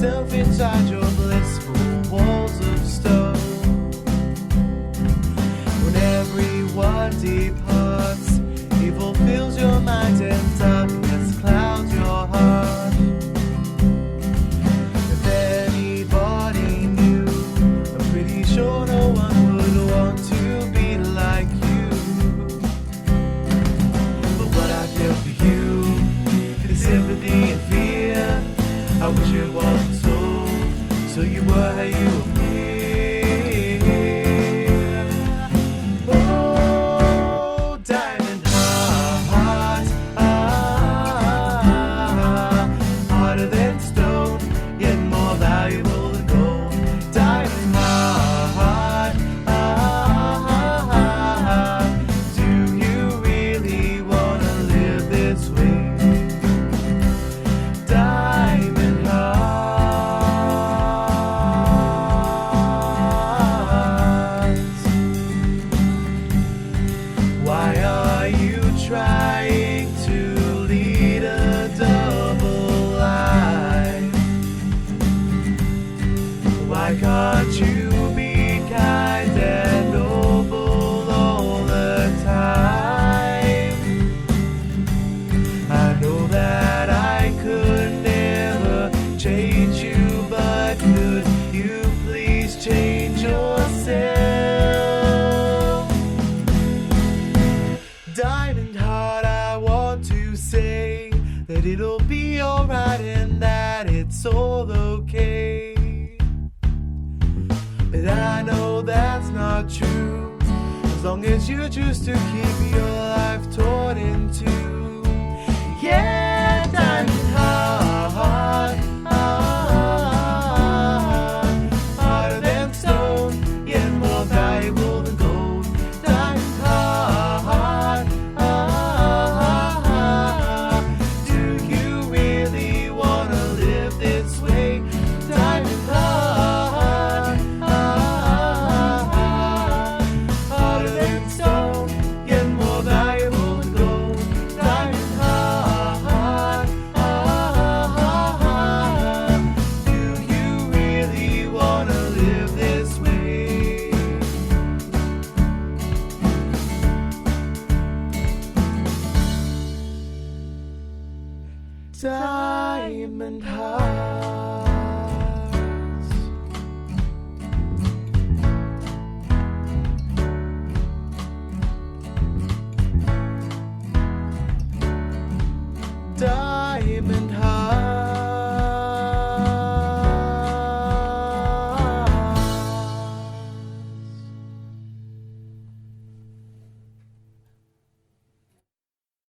yourself inside your blissful walls of stone. When everyone departs, evil fills your mind and darkness clouds your heart. If anybody knew, I'm pretty sure no one would want to be like you. But what I feel for you is sympathy and fear. I wish it wasn't so you were how you appear. Oh, diamond heart, harder than stone, yet more valuable than gold. Diamond heart, do you really wanna live this way? Diamond hearts. Why are you trying to lead a double life? Why can't you be kind and noble all the time? I know that I could never change you, but could you please change yourself? Diamond heart, I want to say that it'll be alright and that it's all okay. But I know that's not true, as long as you choose to keep your life torn in two.